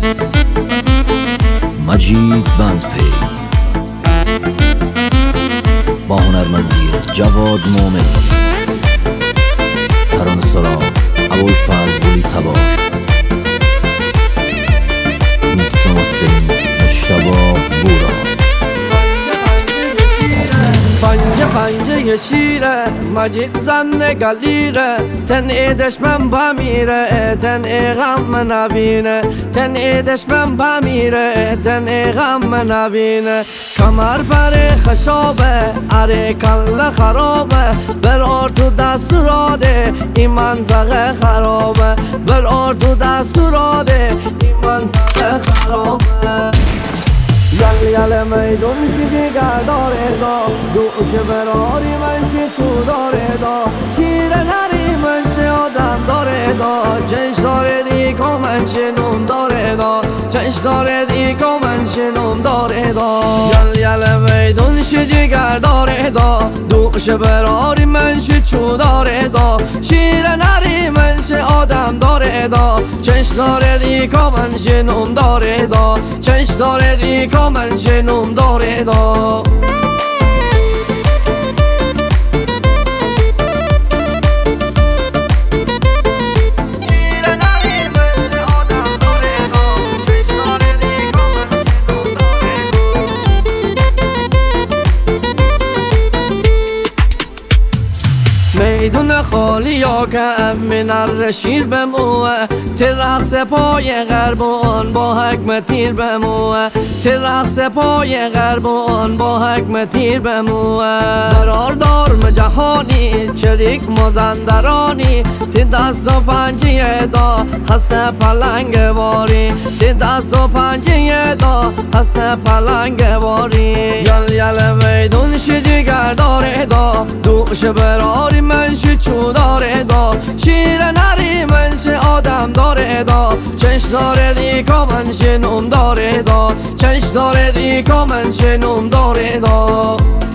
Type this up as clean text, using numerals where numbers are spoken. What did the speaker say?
مجید بندپی با هنرمندی جواد مومن، ترانه سرا ابوالفضل تبار، میکس و مسترینگ مجتبی بورا. پنجه پنجه شیره مجید زن گلیره، تن ایدش من بمیره تن ای غم نبینه، تن ایدش من بمیره تن ای غم نبینه. کمر بر خشابه اره کل خرابه، برار تو دست راده این منطقه خرابه، برار تو دست راده این منطقه خرابه. یل یل میدون که دیگر داره دا، دوش براری من که تو داره دا، شیر نری من چه آدم داره دا، چش داره دیگه من چه نوم داره دا، چش داره دیگه من چه نوم داره دا. یل یل میدون که دیگر داره دا، دوش براری من چه تو داره دا، شیر نری من چه آدم داره دا، چش داره دیگه من چه نوم داره دا، چش داره دیگه من چه نوم داره دا. میدون خالی یا که امین الرشید بموه، ترقص پای غربان با حکم تیر بموه، ترقص پای غربان با حکم تیر بموه. قرار دارم جهانی چریک مازندرانی، تی دست و پنجه دا حس پلنگ واری، تی دست و پنجه دا حس پلنگ واری. یل یل میدون شدیگر داره دا، دوش براری من چو داره دا، شیر نری من چه آدم داره دا، چش داره دیگه من چه نوم داره دا، چش داره دیگه من چه نوم داره دا.